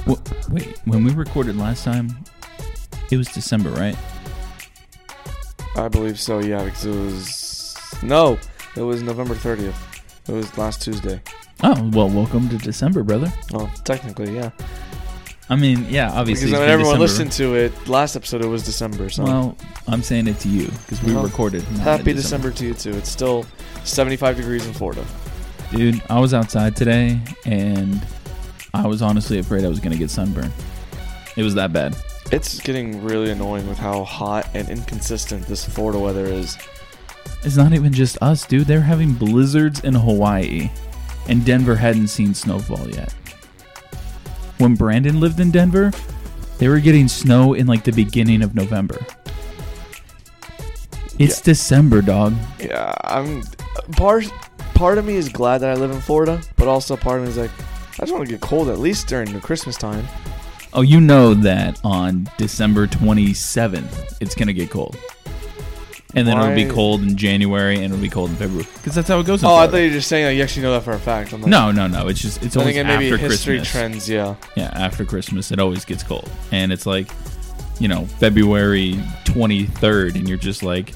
Wait, when we recorded last time, it was December, right? I believe so, yeah, because it was November 30th. It was last Tuesday. Oh, well, welcome to December, brother. Oh, technically, yeah. I mean, yeah, obviously. Because when everyone listened to it, last episode it was December. So. Well, I'm saying it to you because we recorded. Happy December to you too. It's still 75 degrees in Florida. Dude, I was outside today and I was honestly afraid I was going to get sunburned. It was that bad. It's getting really annoying with how hot and inconsistent this Florida weather is. It's not even just us, dude. They're having blizzards in Hawaii, and Denver hadn't seen snowfall yet. When Brandon lived in Denver, they were getting snow in like the beginning of November. It's December, dog. Yeah, part of me is glad that I live in Florida, but also part of me is like, I just want to get cold at least during the Christmas time. Oh, you know that on December 27th, it's going to get cold. And then it'll be cold in January and it'll be cold in February. Because that's how it goes in Florida. I thought you were just saying that you actually know that for a fact. I'm like, no. It's always after maybe Christmas. History trends, yeah. Yeah, after Christmas, it always gets cold. And it's like, February 23rd, and you're just like,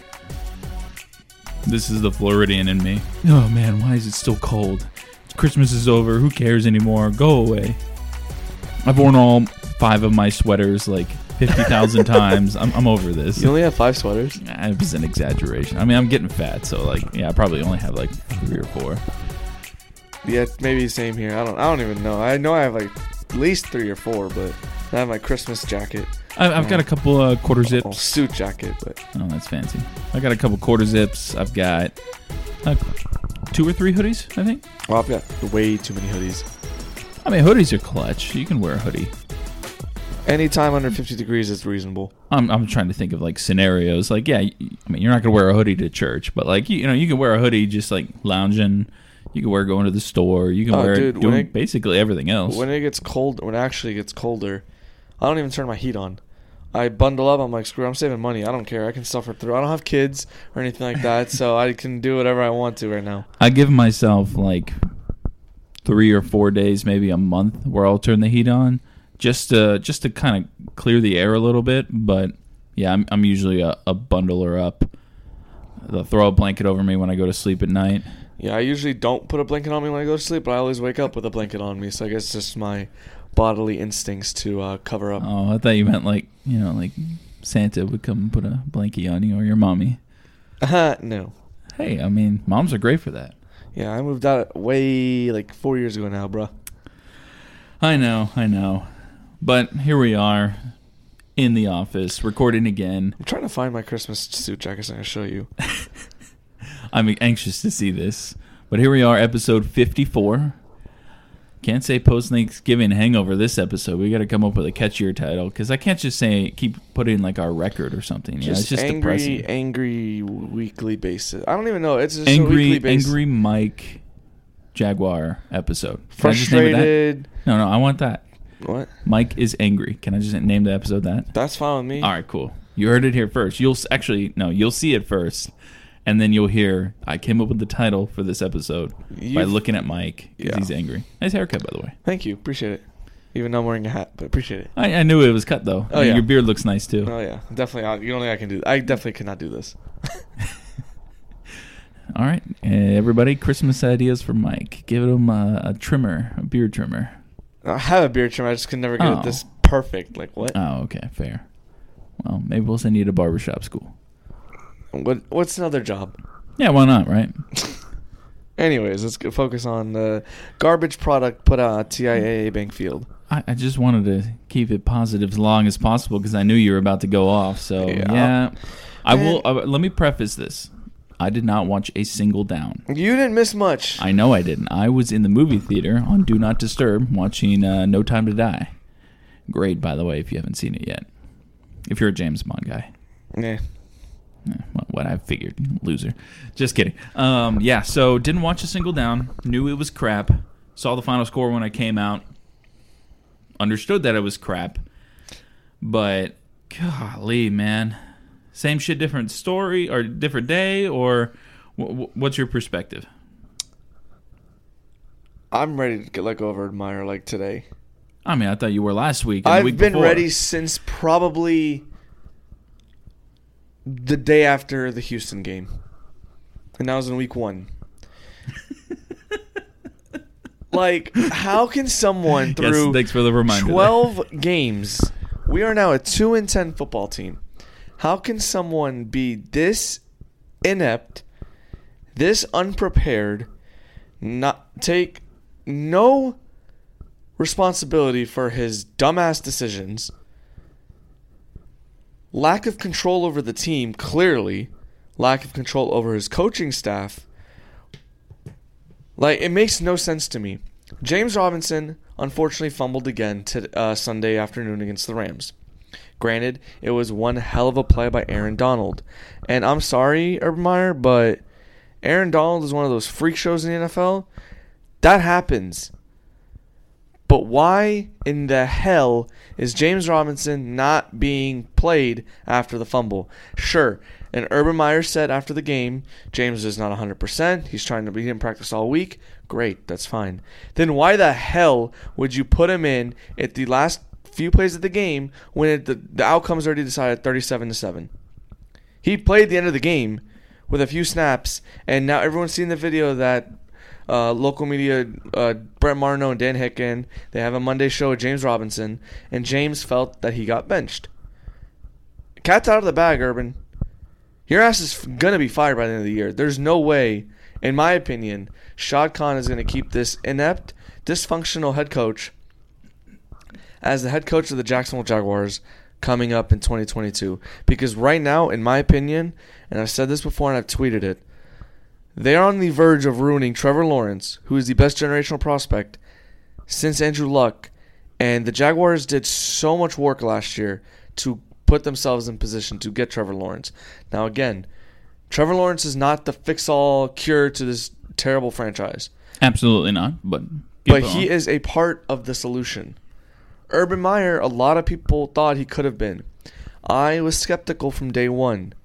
this is the Floridian in me. Oh, man, why is it still cold? Christmas is over. Who cares anymore? Go away. I've worn all 5 of my sweaters like 50,000 times. I'm over this. You only have 5 sweaters? It was an exaggeration. I mean, I'm getting fat, so I probably only have like 3 or 4. Yeah, maybe same here. I don't even know. I know I have like at least 3 or 4, but I have my Christmas jacket. I've got a couple quarter zips. Suit jacket, but that's fancy. I got a couple quarter zips. I've got 2 or 3 hoodies, I think. Well, I've got way too many hoodies. I mean, hoodies are clutch. You can wear a hoodie. Anytime under 50 degrees is reasonable. I'm trying to think of like scenarios. Like, yeah, I mean, you're not gonna wear a hoodie to church, but like, you can wear a hoodie just like lounging. You can wear it going to the store. You can wear it doing basically everything else. When it actually gets colder, I don't even turn my heat on. I bundle up. I'm like, screw it, I'm saving money. I don't care. I can suffer through. I don't have kids or anything like that, so I can do whatever I want to right now. I give myself like 3 or 4 days, maybe a month, where I'll turn the heat on just to kind of clear the air a little bit. But yeah, I'm usually a bundler up. They'll throw a blanket over me when I go to sleep at night. Yeah, I usually don't put a blanket on me when I go to sleep, but I always wake up with a blanket on me. So I guess it's just my bodily instincts to cover up. Oh, I thought you meant like Santa would come and put a blankie on you, or your mommy. No. Hey, I mean, moms are great for that. Yeah, I moved out way like 4 years ago now, bro. I know. But here we are in the office, recording again. I'm trying to find my Christmas suit jacket so I can show you. I'm anxious to see this. But here we are, episode 54. Can't say post-Thanksgiving hangover this episode. We got to come up with a catchier title, because I can't just keep putting like our record or something. It's just depressing. Angry weekly basis. I don't even know. It's just angry, a weekly basis. Angry Mike Jaguar episode. Frustrated. No, I want that. What? Mike is angry. Can I just name the episode that? That's fine with me. All right, cool. You heard it here first. You'll see it first. And then you'll hear, I came up with the title for this episode by looking at Mike, because he's angry. Nice haircut, by the way. Thank you. Appreciate it. Even though I'm wearing a hat, but appreciate it. I knew it was cut, though. Oh, yeah. Your beard looks nice, too. Oh, yeah. Definitely. You don't think I can do I definitely cannot do this. All right. Everybody, Christmas ideas for Mike. Give him a trimmer, a beard trimmer. I have a beard trimmer. I just can never get it this perfect. Like, what? Oh, okay. Fair. Well, maybe we'll send you to barbershop school. What's another job? Yeah, why not, right? Anyways, let's focus on the garbage product put out at TIAA Bankfield. I just wanted to keep it positive as long as possible, because I knew you were about to go off. So, yeah. I will. Let me preface this. I did not watch a single down. You didn't miss much. I know I didn't. I was in the movie theater on Do Not Disturb watching No Time to Die. Great, by the way, if you haven't seen it yet. If you're a James Bond guy. Yeah. What I figured. Loser. Just kidding. So didn't watch a single down. Knew it was crap. Saw the final score when I came out. Understood that it was crap. But, golly, man. Same shit, different story, or different day, or what's your perspective? I'm ready to let go of Admire like today. I mean, I thought you were last week. And the I've week been before. ready since probably the day after the Houston game. And that was in week 1. Like, how can someone through thanks for the reminder 12 games, we are now a 2-10 football team. How can someone be this inept, this unprepared, not take no responsibility for his dumbass decisions, lack of control over the team, clearly, lack of control over his coaching staff? Like, it makes no sense to me. James Robinson unfortunately fumbled again Sunday afternoon against the Rams. Granted, it was one hell of a play by Aaron Donald. And I'm sorry, Urban Meyer, but Aaron Donald is one of those freak shows in the NFL. That happens. But why in the hell is James Robinson not being played after the fumble? Sure, and Urban Meyer said after the game, James is not 100%. He didn't practice all week. Great, that's fine. Then why the hell would you put him in at the last few plays of the game when the outcome's already decided 37-7? He played the end of the game with a few snaps, and now everyone's seen the video that local media, Brett Martineau and Dan Hicken, they have a Monday show with James Robinson, and James felt that he got benched. Cat's out of the bag, Urban. Your ass is going to be fired by the end of the year. There's no way, in my opinion, Shad Khan is going to keep this inept, dysfunctional head coach as the head coach of the Jacksonville Jaguars coming up in 2022. Because right now, in my opinion, and I've said this before and I've tweeted it, they are on the verge of ruining Trevor Lawrence, who is the best generational prospect since Andrew Luck. And the Jaguars did so much work last year to put themselves in position to get Trevor Lawrence. Now, again, Trevor Lawrence is not the fix-all cure to this terrible franchise. Absolutely not. But he is a part of the solution. Urban Meyer, a lot of people thought he could have been. I was skeptical from day one.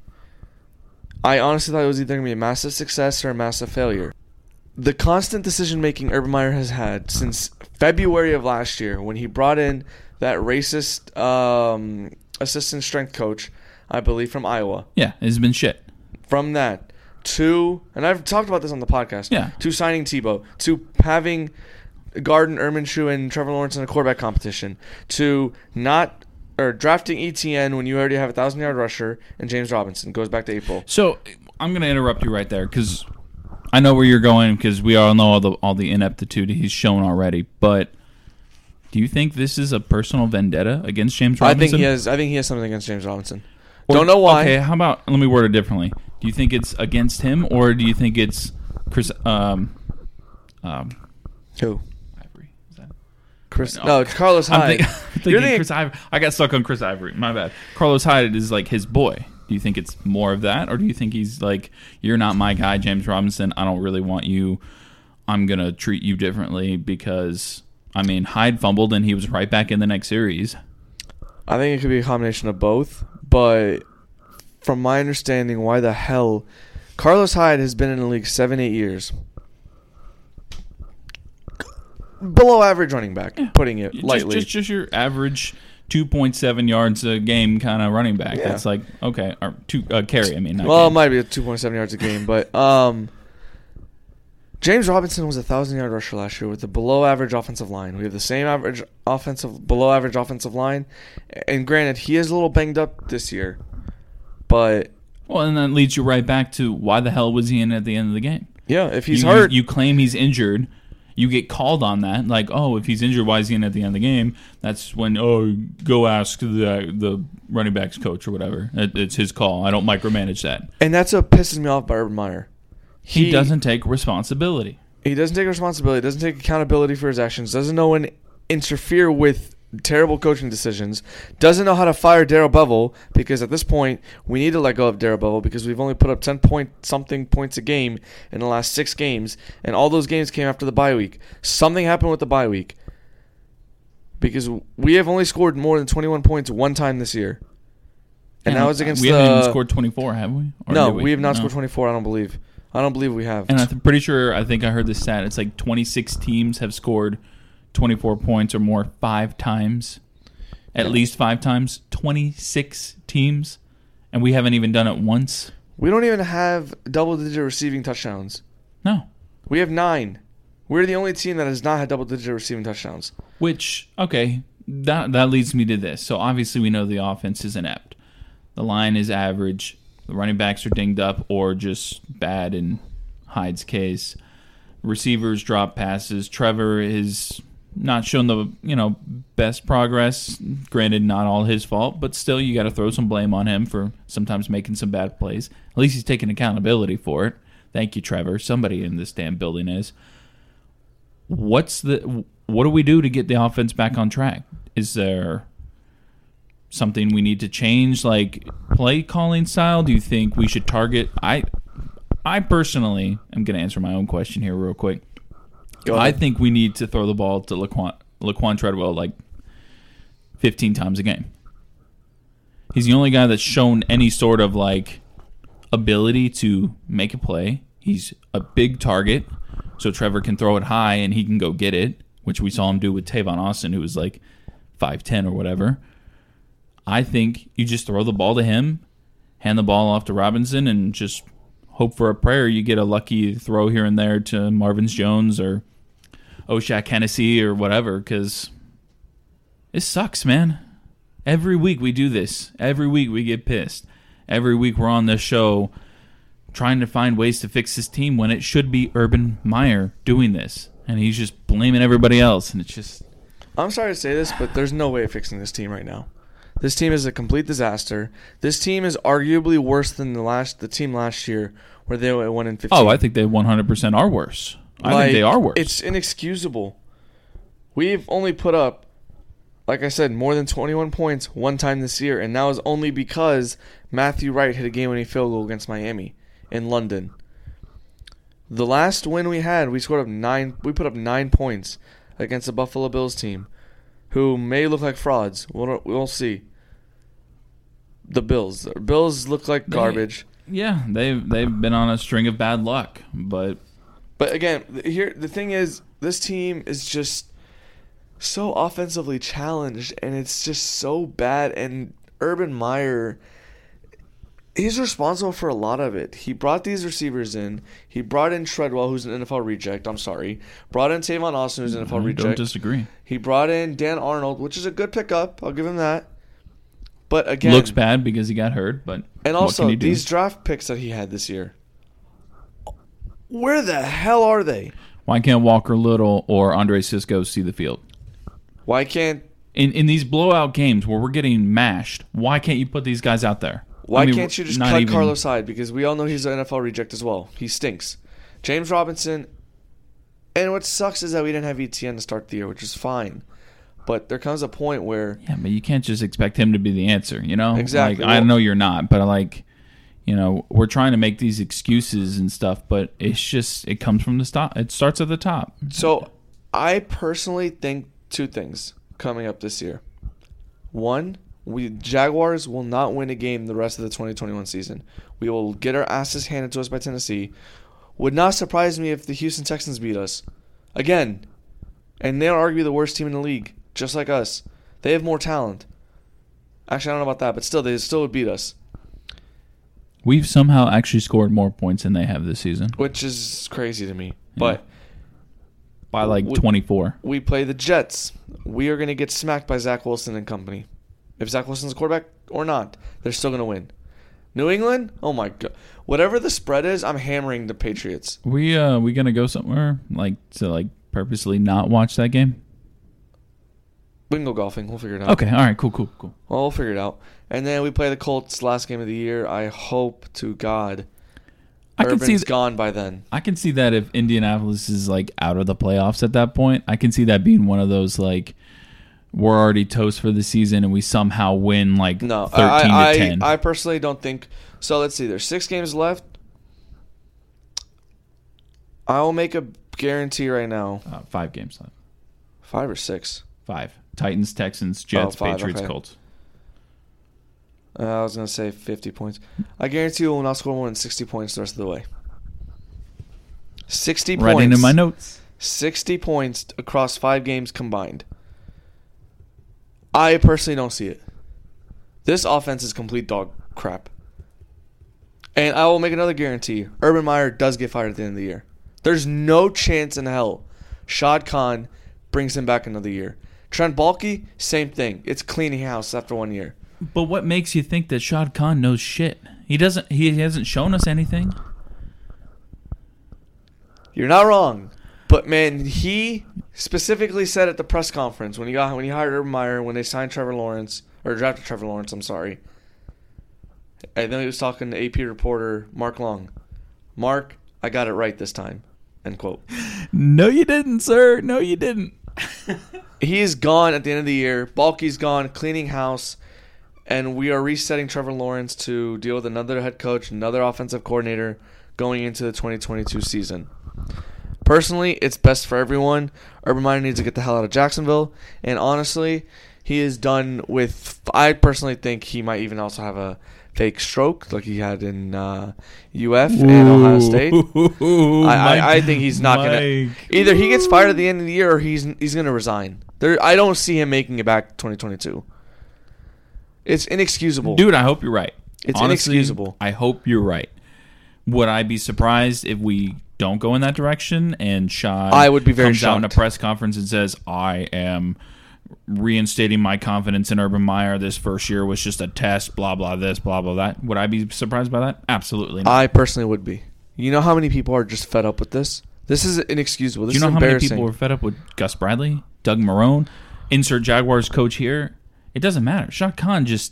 I honestly thought it was either going to be a massive success or a massive failure. The constant decision-making Urban Meyer has had since February of last year when he brought in that racist assistant strength coach, I believe, from Iowa. Yeah, it's been shit. From that to, and I've talked about this on the podcast, yeah, to signing Tebow, to having Gardner Minshew and Trevor Lawrence in a quarterback competition, to not drafting ETN when you already have a 1,000-yard rusher and James Robinson. Goes back to April. So I'm going to interrupt you right there because I know where you're going because we all know all the ineptitude he's shown already. But do you think this is a personal vendetta against James Robinson? I think he has something against James Robinson. Don't know why. Okay, how about let me word it differently. Do you think it's against him or do you think it's Chris? Who? Ivory. Is that Chris? No, it's Carlos Hyde. I'm thinking Chris Ivory. I got stuck on Chris Ivory. My bad. Carlos Hyde is like his boy. Do you think it's more of that, or do you think he's like, you're not my guy, James Robinson. I don't really want you. I'm gonna treat you differently because I mean Hyde fumbled and he was right back in the next series. I think it could be a combination of both, but from my understanding, why the hell Carlos Hyde has been in the league 7-8 years. Below average running back, putting it lightly. Just your average 2.7 yards a game kind of running back. Yeah. That's like, okay, or carry, I mean. Not well, game. it might be a 2.7 yards a game, but James Robinson was a 1,000-yard rusher last year with a below-average offensive line. We have the same below-average offensive line, and granted, he is a little banged up this year, but... Well, and that leads you right back to why the hell was he in at the end of the game? Yeah, if he's hurt... You claim he's injured... You get called on that, like, oh, if he's injured, why is he in at the end of the game? That's when, go ask the running backs coach or whatever. It's his call. I don't micromanage that. And that's what pisses me off by Urban Meyer. He doesn't take responsibility. He doesn't take responsibility, doesn't take accountability for his actions, doesn't know when to interfere with terrible coaching decisions, doesn't know how to fire Darrell Bevell, because at this point, we need to let go of Darrell Bevell because we've only put up 10-point-something points a game in the last 6 games, and all those games came after the bye week. Something happened with the bye week because we have only scored more than 21 points one time this year. And that was against we haven't even scored 24, have we? Or no, we have not scored 24, I don't believe we have. And I'm pretty sure, I think I heard this stat, it's like 26 teams have scored 24 points or more 5 times. At least 5 times. 26 teams. And we haven't even done it once. We don't even have double-digit receiving touchdowns. No. We have 9. We're the only team that has not had double-digit receiving touchdowns. Which, okay, that leads me to this. So obviously we know the offense is inept. The line is average. The running backs are dinged up or just bad in Hyde's case. Receivers drop passes. Trevor has not shown the best progress. Granted, not all his fault, but still you got to throw some blame on him for sometimes making some bad plays. At least he's taking accountability for it. Thank you, Trevor. Somebody in this damn building is. What do we do to get the offense back on track? Is there something we need to change, like play calling style? Do you think we should target? I personally am going to answer my own question here real quick. I think we need to throw the ball to Laquan Treadwell like 15 times a game. He's the only guy that's shown any sort of like ability to make a play. He's a big target, so Trevor can throw it high and he can go get it, which we saw him do with Tavon Austin, who was like 5'10" or whatever. I think you just throw the ball to him, hand the ball off to Robinson, and just hope for a prayer you get a lucky throw here and there to Marvin Jones or Oshak Hennessy or whatever, because it sucks, man. Every week we do this. Every week we get pissed. Every week we're on this show trying to find ways to fix this team when it should be Urban Meyer doing this. And he's just blaming everybody else, and it's just... I'm sorry to say this, but there's no way of fixing this team right now. This team is a complete disaster. This team is arguably worse than the team last year where they won in 15. Oh, I think they 100% are worse. I think they are worse. It's inexcusable. We've only put up, like I said, more than 21 points one time this year, and that was only because Matthew Wright hit a game-winning field goal against Miami in London. The last win we had, we put up 9 points against the Buffalo Bills team, who may look like frauds. We'll see. The Bills look like garbage. They've been on a string of bad luck, but again, here the thing is, this team is just so offensively challenged, and it's just so bad. And Urban Meyer, he's responsible for a lot of it. He brought these receivers in. He brought in Treadwell, who's an NFL reject. I'm sorry. Brought in Tavon Austin, who's an NFL reject. Don't disagree. He brought in Dan Arnold, which is a good pickup. I'll give him that. But again, looks bad because he got hurt. But and also these draft picks that he had this year, where the hell are they? Why can't Walker Little or Andre Sisco see the field? Why can't in these blowout games where we're getting mashed? Why can't you put these guys out there? Why can't you just cut Carlos Hyde? Because we all know he's an NFL reject as well. He stinks. James Robinson. And what sucks is that we didn't have ETN to start the year, which is fine. But there comes a point where... Yeah, but you can't just expect him to be the answer, you know? Exactly. Like, I know you're not, but we're trying to make these excuses and stuff, but it's just, it comes from the top. It starts at the top. So I personally think 2 things coming up this year. One, Jaguars will not win a game the rest of the 2021 season. We will get our asses handed to us by Tennessee. Would not surprise me if the Houston Texans beat us. Again. And they're arguably the worst team in the league. Just like us. They have more talent. Actually, I don't know about that, but still, they still would beat us. We've somehow actually scored more points than they have this season. Which is crazy to me. Yeah. But by 24. We play the Jets. We are going to get smacked by Zach Wilson and company. If Zach Wilson's a quarterback or not, they're still going to win. New England? Oh, my God. Whatever the spread is, I'm hammering the Patriots. We going to go somewhere to purposely not watch that game? We can go golfing. We'll figure it out. Okay. All right. Cool. Well, we'll figure it out. And then we play the Colts last game of the year. I hope to God Urban's gone by then. I can see that if Indianapolis is out of the playoffs at that point. I can see that being one of those we're already toast for the season and we somehow win 13-10. I personally don't think so. Let's see. There's 6 games left. I will make a guarantee right now. 5 games left. 5 or 6? 5. Titans, Texans, Jets, 5, Patriots, okay. Colts. I was going to say 50 points. I guarantee we will not score more than 60 points the rest of the way. 60 points. Writing in my notes. 60 points across 5 games combined. I personally don't see it. This offense is complete dog crap. And I will make another guarantee. Urban Meyer does get fired at the end of the year. There's no chance in hell Shad Khan brings him back another year. Trent Baalke, same thing. It's cleaning house after 1 year. But what makes you think that Shad Khan knows shit? He hasn't shown us anything. You're not wrong. But man, he specifically said at the press conference when he hired Urban Meyer, when they signed Trevor Lawrence, or drafted Trevor Lawrence, I'm sorry. And then he was talking to AP reporter Mark Long. Mark, I got it right this time. End quote. No, you didn't, sir. No, you didn't. He is gone at the end of the year. Baalke's gone, cleaning house, and we are resetting Trevor Lawrence to deal with another head coach, another offensive coordinator going into the 2022 season. Personally, it's best for everyone. Urban Meyer needs to get the hell out of Jacksonville, and honestly, he is done with. I personally think he might even also have a fake stroke like he had in UF and Ohio State. I think he's not gonna. Either he gets fired at the end of the year or he's gonna resign. I don't see him making it back 2022. It's inexcusable, dude. I hope you're right. It's honestly, inexcusable. I hope you're right. Would I be surprised if we don't go in that direction and Shad I would be very comes shocked. out in a press conference and says, I am reinstating my confidence in Urban Meyer. This first year was just a test, blah, blah, this, blah, blah, that. Would I be surprised by that? Absolutely not. I personally would be. You know how many people are just fed up with this? This is inexcusable. This Do you know is how many embarrassing. people were fed up with Gus Bradley, Doug Marrone, insert Jaguars coach here? It doesn't matter. Shad Khan just...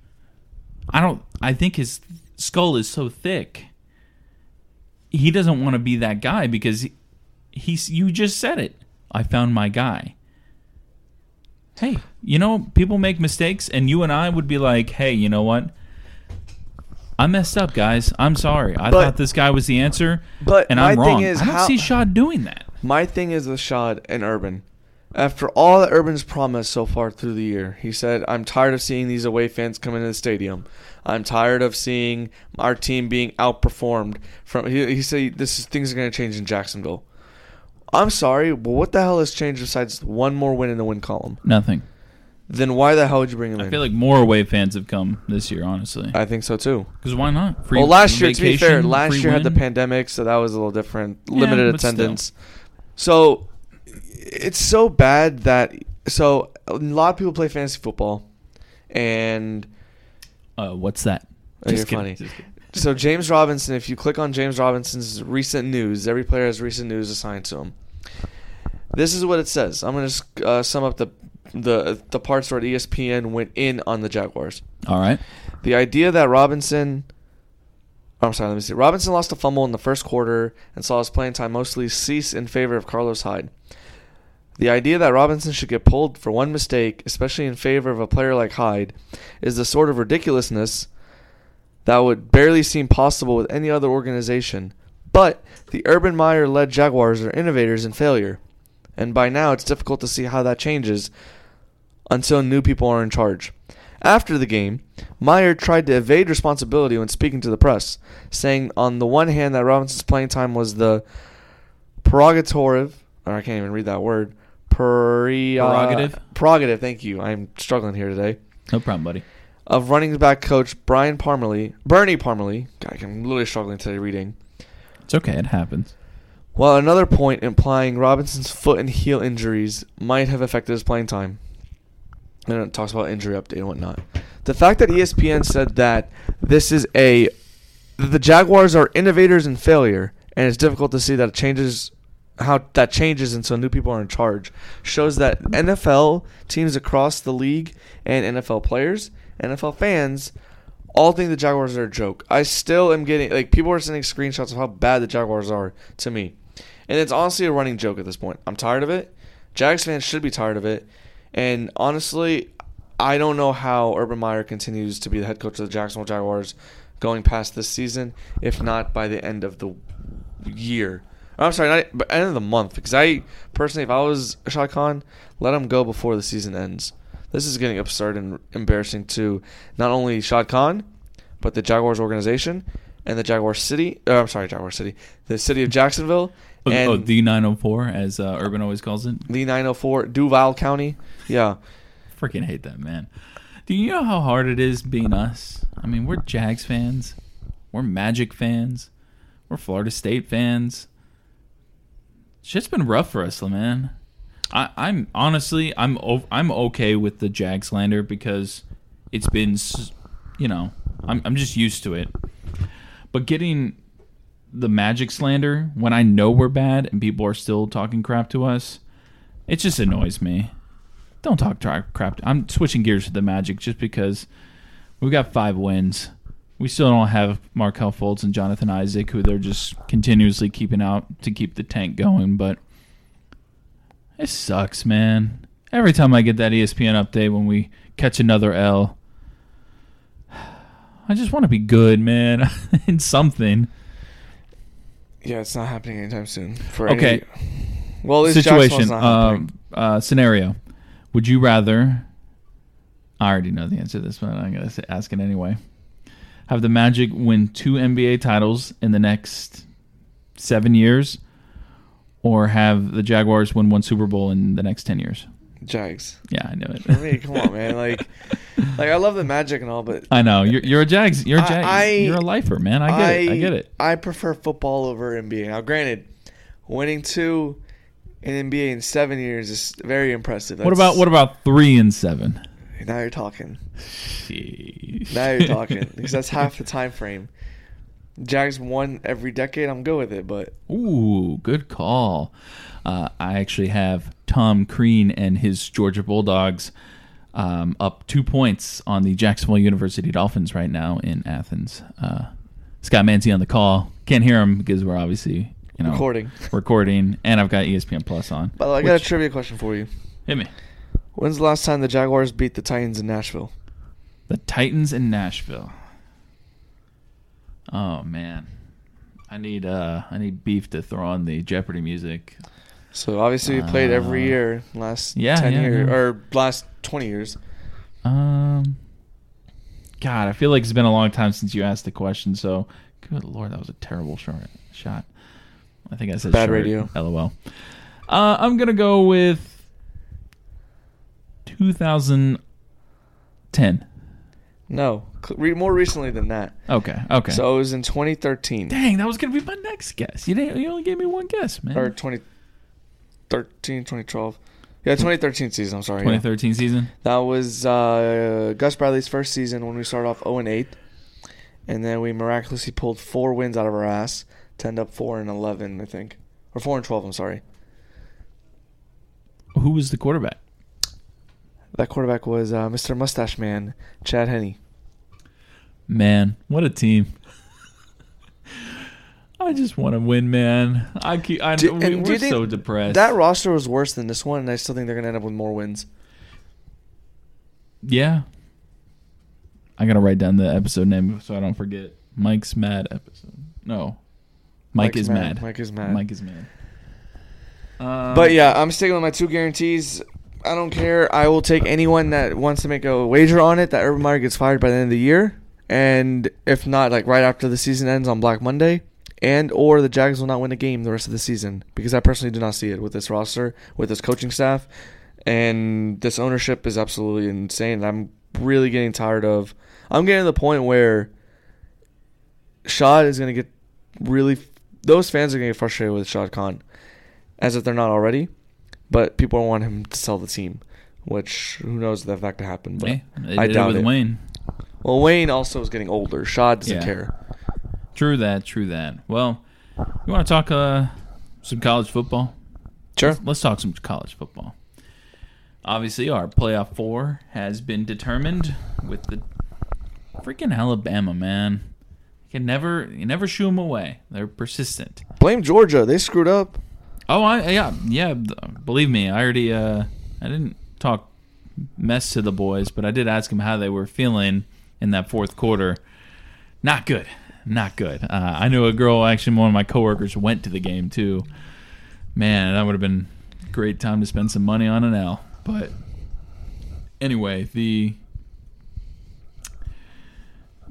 I think his skull is so thick. He doesn't want to be that guy because you just said it. I found my guy. Hey, people make mistakes, and you and I would be like, hey, you know what? I messed up, guys. I'm sorry. I thought this guy was the answer, and I'm wrong. I don't see Shad doing that. My thing is with Shad and Urban. After all that Urban's promised so far through the year, he said, I'm tired of seeing these away fans come into the stadium. I'm tired of seeing our team being outperformed. He said things are going to change in Jacksonville. I'm sorry, but what the hell has changed besides one more win in the win column? Nothing. Then why the hell would you bring him in? I feel like more away fans have come this year, honestly. I think so too. Because why not? Well, last year, to be fair, last year had the pandemic, so that was a little different. Limited attendance. Still. So it's so bad that a lot of people play fantasy football, and what's that? You're funny. So James Robinson, if you click on James Robinson's recent news, every player has recent news assigned to him. This is what it says. I'm going to sum up the parts where ESPN went in on the Jaguars. All right. The idea that Robinson lost a fumble in the first quarter and saw his playing time mostly cease in favor of Carlos Hyde. The idea that Robinson should get pulled for one mistake, especially in favor of a player like Hyde, is the sort of ridiculousness that would barely seem possible with any other organization. But the Urban Meyer-led Jaguars are innovators in failure, and by now it's difficult to see how that changes until new people are in charge. After the game, Meyer tried to evade responsibility when speaking to the press, saying on the one hand that Robinson's playing time was the prerogative, or I can't even read that word, prerogative, thank you, I'm struggling here today. No problem, buddy. Of running back coach Bernie Parmalee. God, I'm literally struggling today reading. It's okay, it happens. While another point implying Robinson's foot and heel injuries might have affected his playing time. And it talks about injury update and whatnot. The fact that ESPN said that the Jaguars are innovators in failure, and it's difficult to see that it changes how that changes until new people are in charge, shows that NFL teams across the league and NFL players, NFL fans, all think the Jaguars are a joke. I still am getting, people are sending screenshots of how bad the Jaguars are to me. And it's honestly a running joke at this point. I'm tired of it. Jags fans should be tired of it. And honestly, I don't know how Urban Meyer continues to be the head coach of the Jacksonville Jaguars going past this season, if not by the end of the year. I'm sorry, not end of the month. Because I personally, if I was Shad Khan, let him go before the season ends. This is getting absurd and embarrassing to not only Shad Khan, but the Jaguars organization and the Jaguar City. I'm sorry, Jaguar City. The city of Jacksonville. And the 904, as Urban always calls it. the 904, Duval County. Yeah. Freaking hate that, man. Do you know how hard it is being us? I mean, we're Jags fans. We're Magic fans. We're Florida State fans. Shit's been rough for us, man. I'm honestly, I'm okay with the Jag slander because it's been, I'm just used to it. But getting the Magic slander when I know we're bad and people are still talking crap to us, it just annoys me. Don't talk crap. I'm switching gears to the Magic just because we've got 5 wins. We still don't have Markelle Fultz and Jonathan Isaac, who they're just continuously keeping out to keep the tank going. But it sucks, man. Every time I get that ESPN update when we catch another L, I just want to be good, man, in something. Yeah, it's not happening anytime soon. Okay. Well, this situation, scenario. Would you rather? I already know the answer to this, but I'm going to ask it anyway. Have the Magic win 2 NBA titles in the next 7 years, or have the Jaguars win 1 Super Bowl in the next 10 years? Jags. Yeah, I knew it. For me, come on, man. Like I love the Magic and all, but I know you're a Jags. You're a lifer, man. I get it. I prefer football over NBA. Now, granted, winning 2 in NBA in 7 years is very impressive. What about 3 and 7? Now you're talking. Sheesh. Now you're talking because that's half the time frame. Jags won every decade. I'm good with it, but ooh, good call. I actually have Tom Crean and his Georgia Bulldogs up 2 points on the Jacksonville University Dolphins right now in Athens. Scott Manzi on the call. Can't hear him because we're obviously recording, and I've got ESPN Plus on. By the way, I got a trivia question for you. Hit me. When's the last time the Jaguars beat the Titans in Nashville? The Titans in Nashville. Oh man, I need beef to throw on the Jeopardy music. So obviously we played every year last 10 years or last 20 years. God, I feel like it's been a long time since you asked the question. So, good Lord, that was a terrible shot. I think I said bad short, radio. LOL. I'm gonna go with 2010. No, more recently than that. Okay. So it was in 2013. Dang, that was gonna be my next guess. You only gave me one guess, man. Or 2013, 2012. Yeah, 2013 season. I'm sorry. 2013 season. That was Gus Bradley's first season when we started off 0-8, and then we miraculously pulled 4 wins out of our ass to end up 4-11, I think, or 4-12. I'm sorry. Who was the quarterback? That quarterback was Mr. Mustache Man, Chad Henne. Man, what a team! I just want to win, man. We're so depressed. That roster was worse than this one, and I still think they're going to end up with more wins. Yeah. I got to write down the episode name so I don't forget. Mike's Mad episode. No. Mike is mad. Mike is mad. Mike is mad. But yeah, I'm sticking with my 2 guarantees. I don't care. I will take anyone that wants to make a wager on it that Urban Meyer gets fired by the end of the year. And if not, like right after the season ends on Black Monday. And or the Jags will not win a game the rest of the season. Because I personally do not see it with this roster, with this coaching staff. And this ownership is absolutely insane. I'm really getting tired of... I'm getting to the point where Shad is going to get really... Those fans are going to get frustrated with Shad Khan. As if they're not already. But people want him to sell the team. Which, who knows if that could happen. But I doubt it. With Wayne. Well, Wayne also is getting older. Shad doesn't care. True that. Well, you want to talk some college football? Sure. Let's talk some college football. Obviously, our playoff 4 has been determined with the freaking Alabama, man. You never shoo them away. They're persistent. Blame Georgia. They screwed up. Oh, yeah. Believe me, I already I didn't talk mess to the boys, but I did ask them how they were feeling in that fourth quarter. Not good. I knew a girl, actually one of my coworkers, went to the game too. Man, that would have been a great time to spend some money on an L. But anyway, the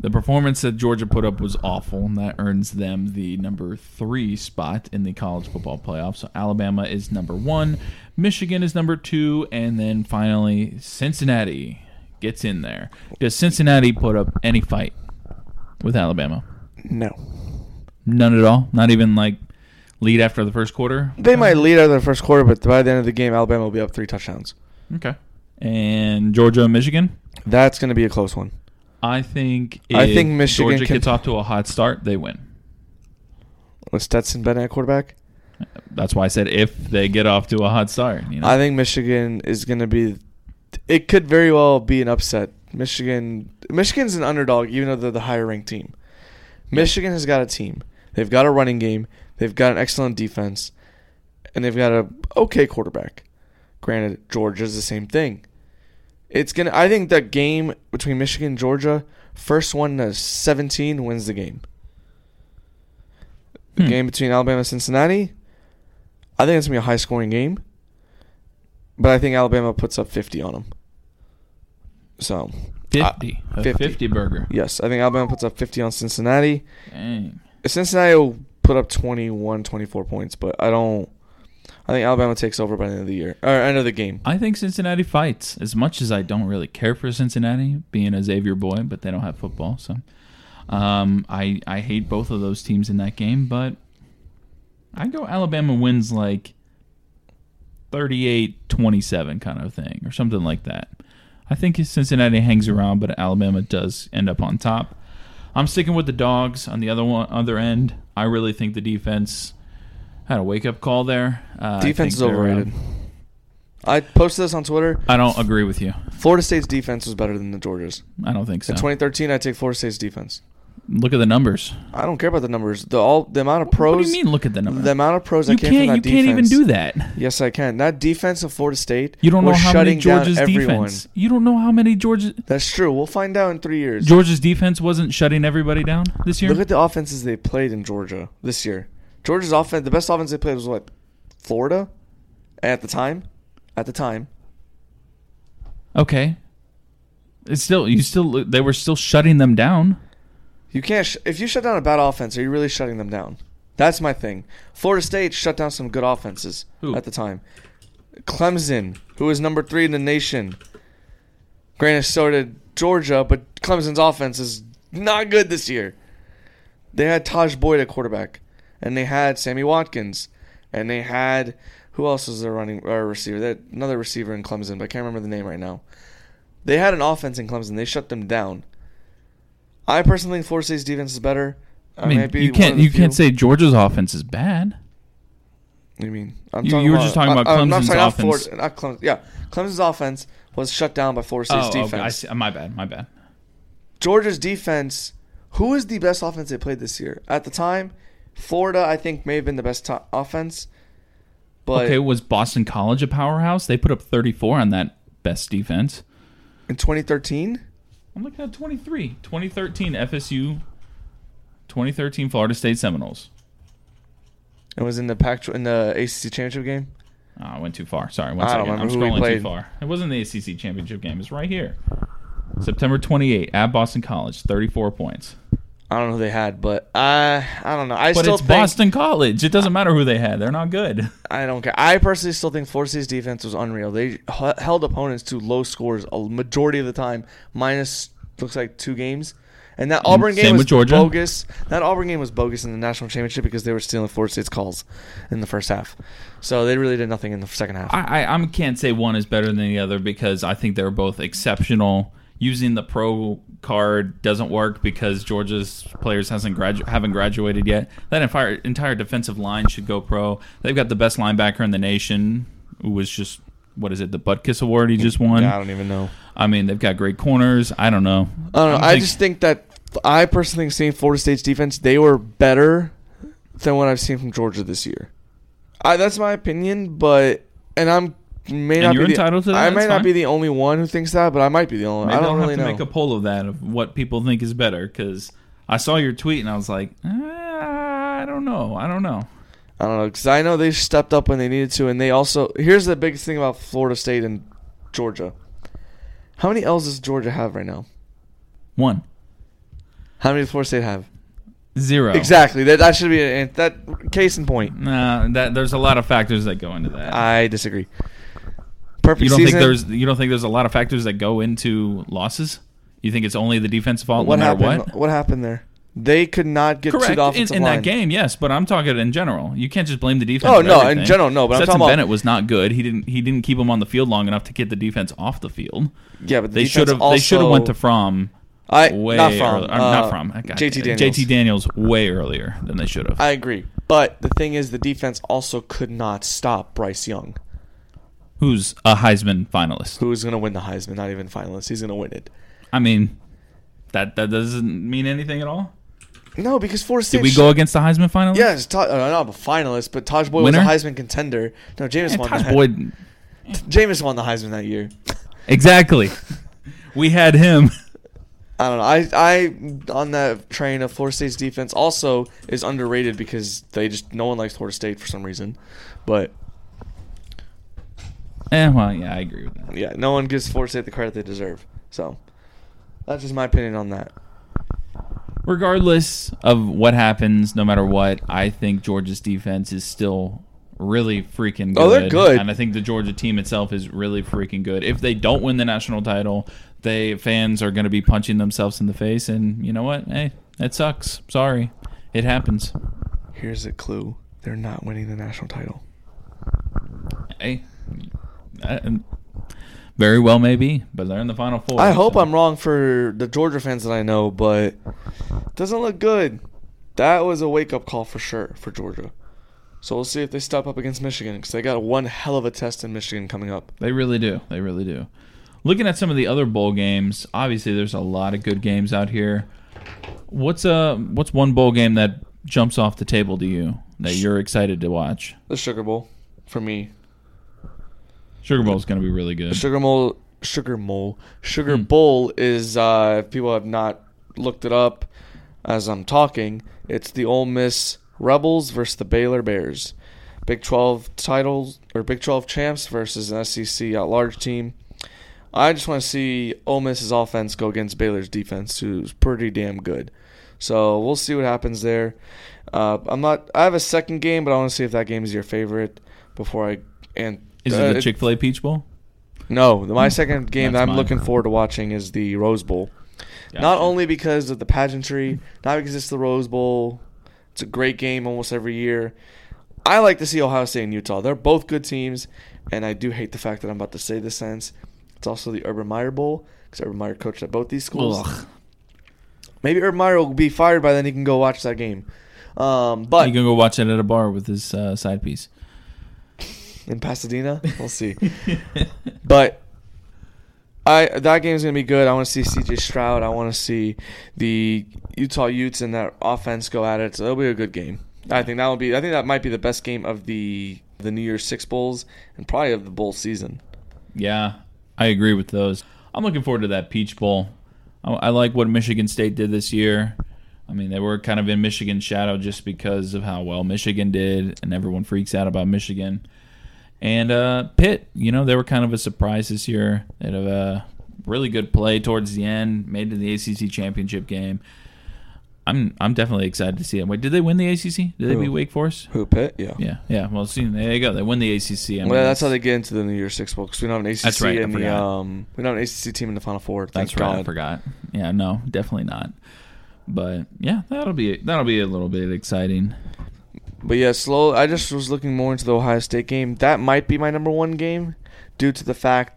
The performance that Georgia put up was awful, and that earns them the number 3 spot in the college football playoff. So Alabama is number 1, Michigan is number 2, and then finally Cincinnati gets in there. Does Cincinnati put up any fight with Alabama? No. None at all? Not even like lead after the first quarter? They might lead out of the first quarter, but by the end of the game, Alabama will be up 3 touchdowns. Okay. And Georgia, Michigan? That's going to be a close one. I think if Michigan Georgia gets off to a hot start, they win. With Stetson Bennett at quarterback? That's why I said if they get off to a hot start. You know? I think Michigan is going to be – it could very well be an upset. Michigan's an underdog, even though they're the higher-ranked team. Michigan has got a team. They've got a running game. They've got an excellent defense. And they've got an okay quarterback. Granted, Georgia's the same thing. I think that game between Michigan and Georgia, first one to 17 wins the game. The game between Alabama and Cincinnati, I think it's going to be a high-scoring game. But I think Alabama puts up 50 on them. So 50. 50 burger. Yes, I think Alabama puts up 50 on Cincinnati. Dang. Cincinnati will put up 21, 24 points, but I think Alabama takes over by the end of the year or end of the game. I think Cincinnati fights. As much as I don't really care for Cincinnati, being a Xavier boy, but they don't have football, so I hate both of those teams in that game. But I go Alabama wins like 38-27 kind of thing or something like that. I think Cincinnati hangs around, but Alabama does end up on top. I'm sticking with the dogs on the other end. I really think the defense had a wake-up call there. Defense is overrated. I posted this on Twitter. I don't agree with you. Florida State's defense was better than the Georgia's. I don't think so. In 2013, I take Florida State's defense. Look at the numbers. I don't care about the numbers. The amount of pros. What do you mean? Look at the numbers. The amount of pros that came from that defense. You can't even do that. Yes, I can. That defense of Florida State. You don't know how many Georgia's defense. You don't know how many Georgia. That's true. We'll find out in 3 years. Georgia's defense wasn't shutting everybody down this year. Look at the offenses they played in Georgia this year. Georgia's offense, the best offense they played was what? Florida, at the time. Okay. They were still shutting them down. You can't. If you shut down a bad offense, are you really shutting them down? That's my thing. Florida State shut down some good offenses at the time. Clemson, who was number 3 in the nation. Granted, so did Georgia, but Clemson's offense is not good this year. They had Taj Boyd at quarterback, and they had Sammy Watkins, and they had who else was their receiver? They had another receiver in Clemson, but I can't remember the name right now. They had an offense in Clemson. They shut them down. I personally think Florida State's defense is better. I mean, you can't say Georgia's offense is bad. What do you mean? You were just talking about Clemson's offense. Not Clemson. Yeah, Clemson's offense was shut down by Florida State's defense. Okay. I see. My bad. Georgia's defense. Who is the best offense they played this year? At the time, Florida, I think, may have been the best offense. But okay, was Boston College a powerhouse? They put up 34 on that best defense. In 2013? I'm looking at 2013 FSU, 2013 Florida State Seminoles. It was in the ACC championship game? Oh, I went too far. Sorry, I don't remember. I'm scrolling too far. It wasn't the ACC championship game. It's right here. September 28 at Boston College, 34 points. I don't know who they had, but I don't know. But it's Boston College. It doesn't matter who they had. They're not good. I don't care. I personally still think Florida State's defense was unreal. They held opponents to low scores a majority of the time, minus looks like 2 games. And that Auburn game was bogus. That Auburn game was bogus in the national championship because they were stealing Florida State's calls in the first half. So they really did nothing in the second half. I can't say one is better than the other because I think they're both exceptional. Using the pro card doesn't work because Georgia's players haven't graduated yet. That entire defensive line should go pro. They've got the best linebacker in the nation, who was just, the Butkus Award he just won? Yeah, I don't even know. I mean, they've got great corners. I don't know. I just think that I personally think seeing Florida State's defense, they were better than what I've seen from Georgia this year. That's my opinion, but you're entitled to that. I may not be the only one who thinks that, but I might be the only one. I don't really know. Make a poll of that, of what people think is better, because I saw your tweet and I was like, I don't know, because I know they stepped up when they needed to, and they also. Here's the biggest thing about Florida State and Georgia. How many L's does Georgia have right now? 1. How many does Florida State have? 0. Exactly. That should be that case in point. Nah, there's a lot of factors that go into that. I disagree. Perfect You don't season. think there's a lot of factors that go into losses? You think it's only the defensive fault What no matter happened? what? What happened there? They could not get to Correct. the offensive in line. that game, yes, but I'm talking in general. You can't just blame the defense. Oh, for no, everything. in general, no, but I'm Stetson talking about- Bennett was not good. He didn't keep him on the field long enough to get the defense off the field. Yeah, but They should have went to Fromm way not Fromm. not Fromm. JT Daniels. JT Daniels way earlier than they should have. I agree. But the thing is, the defense also could not stop Bryce Young, Who's a Heisman finalist? who's going to win the Heisman, not even finalist. He's going to win it. I mean, that doesn't mean anything at all. No, because Florida State... Did we go against the Heisman finalist? Yes, not a finalist, but Taj Boyd Winner? was a Heisman contender. No, Jameis won Taj the Boyd. Jameis won the Heisman that year. Exactly. We had him. I don't know. I on that train of Florida State's defense also is underrated because no one likes Florida State for some reason. But Well, yeah, I agree with that. yeah, no one gives Florida State the credit they deserve. So that's just my opinion on that. Regardless of what happens, no matter what, I think Georgia's defense is still really freaking good. Oh, they're good. And I think the Georgia team itself is really freaking good. If they don't win the national title, fans are going to be punching themselves in the face. And you know what? Hey, it sucks. Sorry. It happens. Here's a clue. They're not winning the national title. Hey, very well maybe, but they're in the Final Four. I hope so. I'm wrong for the Georgia fans that I know, but it doesn't look good. That was a wake-up call for sure for Georgia. So we'll see if they step up against Michigan because they got one hell of a test in Michigan coming up. They really do. They really do. Looking at some of the other bowl games, obviously there's a lot of good games out here. What's one bowl game that jumps off the table to you that you're excited to watch? The Sugar Bowl, for me. Sugar Bowl is going to be really good. Sugar Bowl is, if people have not looked it up as I'm talking, it's the Ole Miss Rebels versus the Baylor Bears. Big 12 titles, or Big 12 champs versus an SEC at-large team. I just want to see Ole Miss's offense go against Baylor's defense, who's pretty damn good. So we'll see what happens there. I have a second game, but I want to see if that game is your favorite before I... Is it the Chick-fil-A Peach Bowl? No, my second game that That's I'm mine. looking forward to watching is the Rose Bowl. Gotcha. Not only because of the pageantry, not because it's the Rose Bowl. It's a great game almost every year. I like to see Ohio State and Utah. They're both good teams, and I do hate the fact that I'm about to say this sentence. It's also the Urban Meyer Bowl because Urban Meyer coached at both these schools. Ugh. Maybe Urban Meyer will be fired by then. He can go watch that game. But You can go watch it at a bar with his side piece. in Pasadena, we'll see. But that game's gonna be good. I want to see C.J. Stroud. I want to see the Utah Utes and that offense go at it. So it'll be a good game. I think that might be the best game of the New Year's Six Bowls and probably of the bowl season. Yeah, I agree with those. I'm looking forward to that Peach Bowl. I like what Michigan State did this year. I mean, they were kind of in Michigan's shadow just because of how well Michigan did, and everyone freaks out about Michigan. And Pitt, they were kind of a surprise this year. They had a really good play towards the end, made it to the ACC championship game. I'm definitely excited to see them. Wait, did they win the ACC? Did they beat Wake Forest? Who, Pitt? Yeah. Yeah. Well, see, there you go. They win the ACC. I mean, Well, that's how they get into the New Year's Six Bowl because we don't have an ACC That's right, I in forgot. we don't have an ACC team in the Final Four. Thank That's right. God. I forgot. Yeah, no, definitely not. But yeah, that'll be a little bit exciting. But yeah, I just was looking more into the Ohio State game. That might be my number one game, due to the fact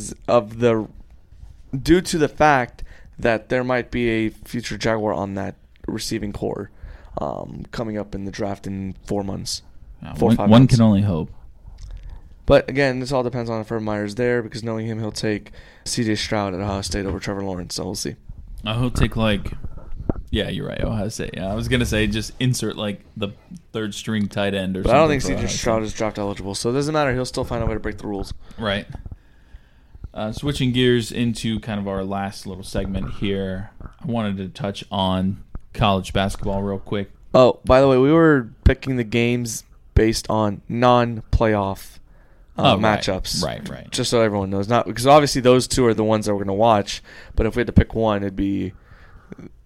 that there might be a future Jaguar on that receiving core, coming up in the draft in 4 months. 4 or 5 One months. can only hope. But again, this all depends on if Urban Meyer's there, because knowing him, he'll take C.J. Stroud at Ohio State over Trevor Lawrence. So we'll see. I'll take yeah, you're right. Ohio State. Yeah, I was gonna say just insert the third string tight end or But something. I don't think for C.J. Ohio Stroud State. is draft eligible, so it doesn't matter. He'll still find a way to break the rules. Right. Switching gears into kind of our last little segment here, I wanted to touch on college basketball real quick. Oh, by the way, we were picking the games based on non-playoff matchups. Right. Just so everyone knows, not because obviously those two are the ones that we're going to watch. But if we had to pick one, it'd be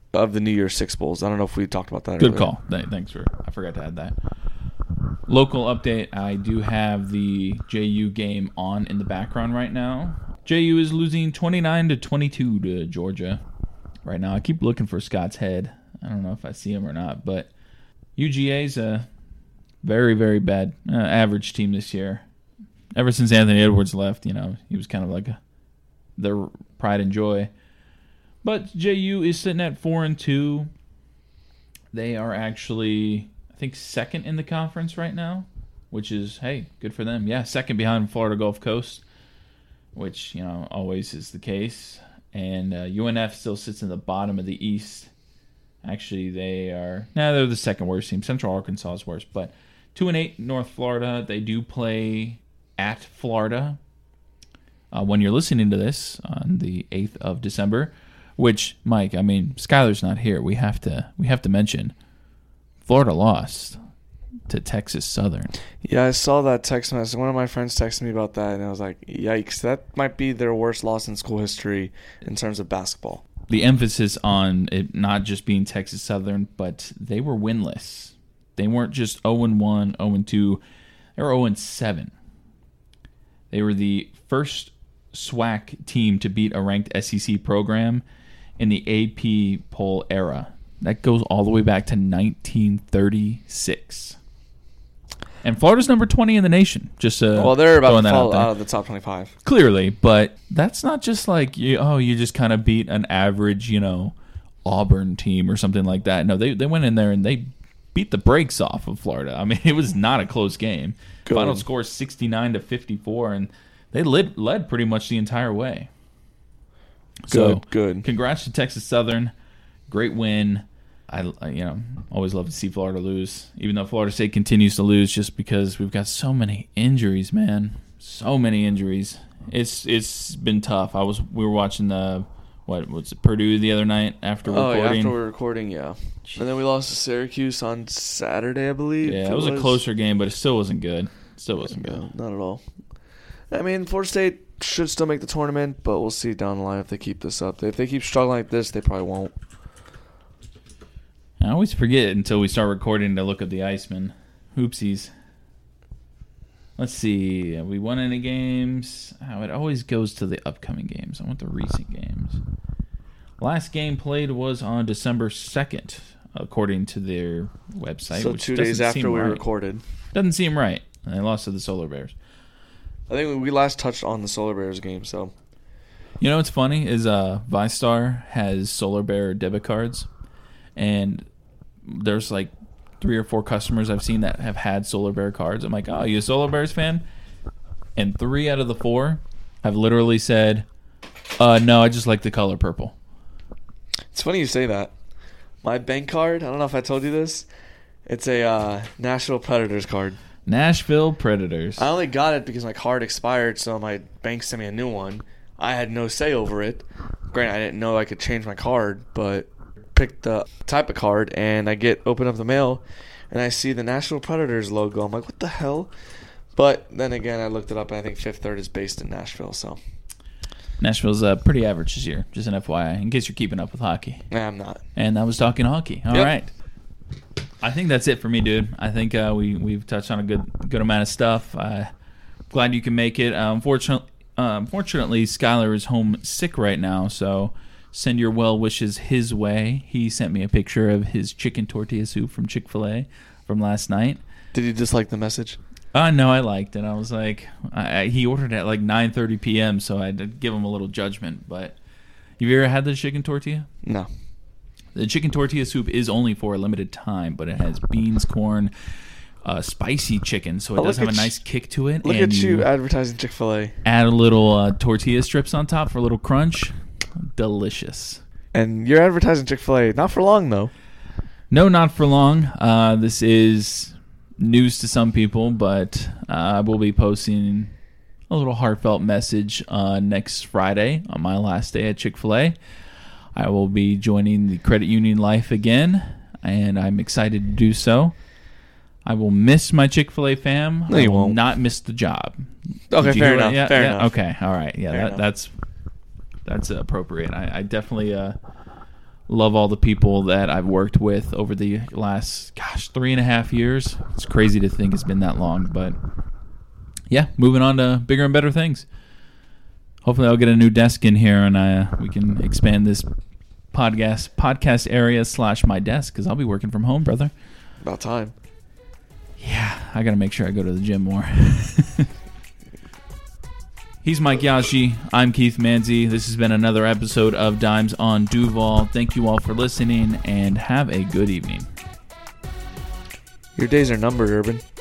of the New Year's Six Bowls. I don't know if we talked about that Good earlier. call. Thanks for. I forgot to add that. Local update. I do have the JU game on in the background right now. JU is losing 29-22 to Georgia right now. I keep looking for Scott's head. I don't know if I see him or not, but UGA's a very, very bad average team this year. Ever since Anthony Edwards left, he was kind of like their pride and joy. But JU is sitting at 4-2. They are actually, I think, second in the conference right now, which is, hey, good for them. Yeah, second behind Florida Gulf Coast, which, always is the case. And UNF still sits in the bottom of the East. Actually, they're the second worst team. Central Arkansas is worse, but 2-8 North Florida. They do play at Florida when you're listening to this on the 8th of December. Which, Mike, Skylar's not here. We have to mention Florida lost to Texas Southern. Yeah, I saw that text message. One of my friends texted me about that, and I was like, yikes, that might be their worst loss in school history in terms of basketball. The emphasis on it not just being Texas Southern, but they were winless. They weren't just 0-1, 0-2. They were 0-7. They were the first SWAC team to beat a ranked SEC program in the AP poll era. That goes all the way back to 1936. And Florida's number 20 in the nation. Just they're about to fall out of the top 25. Clearly, but that's not just like you just kind of beat an average, Auburn team or something like that. No, they went in there and they beat the brakes off of Florida. It was not a close game. Good. Final score 69-54, and they led pretty much the entire way. Good. Congrats to Texas Southern. Great win. I always love to see Florida lose, even though Florida State continues to lose just because we've got so many injuries, man. So many injuries. It's been tough. We were watching Purdue the other night after recording. Oh, yeah, after we were recording, yeah. And then we lost to Syracuse on Saturday, I believe. Yeah, it was a closer game, but it still wasn't good. Good. Not at all. Florida State should still make the tournament, but we'll see down the line if they keep this up. If they keep struggling like this, they probably won't. I always forget until we start recording to look at the Iceman. Oopsies. Let's see. Have we won any games? It always goes to the upcoming games. I want the recent games. Last game played was on December 2nd, according to their website. So which 2 days after we right. recorded. Doesn't seem right. And they lost to the Solar Bears. I think we last touched on the Solar Bears game, so. What's funny is ViStar has Solar Bear debit cards, and there's like 3 or 4 customers I've seen that have had Solar Bear cards. I'm like, oh, you a Solar Bears fan? And 3 out of the 4 have literally said, no, I just like the color purple. It's funny you say that. My bank card, I don't know if I told you this, it's a Nashville Predators card. Nashville Predators. I only got it because my card expired, so my bank sent me a new one. I had no say over it. Granted, I didn't know I could change my card, but picked the type of card, and open up the mail, and I see the Nashville Predators logo. I'm like, what the hell? But then again, I looked it up, and I think Fifth Third is based in Nashville, so. Nashville's pretty average this year, just an FYI, in case you're keeping up with hockey. Nah, I'm not. And I was talking hockey. All right. I think that's it for me, dude. I think we've touched on a good amount of stuff. Glad you can make it. Unfortunately, Skylar is home sick right now, so send your well wishes his way. He sent me a picture of his chicken tortilla soup from Chick-fil-A from last night. Did you dislike the message? No, I liked it. I was like, he ordered at like 9:30 p.m., so I had to give him a little judgment. But have you ever had the chicken tortilla? No. The chicken tortilla soup is only for a limited time, but it has beans, corn, spicy chicken, so it does have a nice kick to it. Look at you advertising Chick-fil-A. Add a little tortilla strips on top for a little crunch. Delicious. And you're advertising Chick-fil-A. Not for long, though. No, not for long. This is news to some people, but I will be posting a little heartfelt message next Friday on my last day at Chick-fil-A. I will be joining the credit union life again, and I'm excited to do so. I will miss my Chick-fil-A fam. No, you won't. Not miss the job. Okay, fair enough. Yeah, fair enough. Okay, all right. Yeah, that's appropriate. I definitely Love all the people that I've worked with over the last, 3.5 years. It's crazy to think it's been that long, but yeah, moving on to bigger and better things. Hopefully I'll get a new desk in here and we can expand this podcast area / my desk, because I'll be working from home, brother. About time. Yeah, I got to make sure I go to the gym more. He's Mike Yashi. I'm Keith Manzi. This has been another episode of Dimes on Duval. Thank you all for listening, and have a good evening. Your days are numbered, Urban.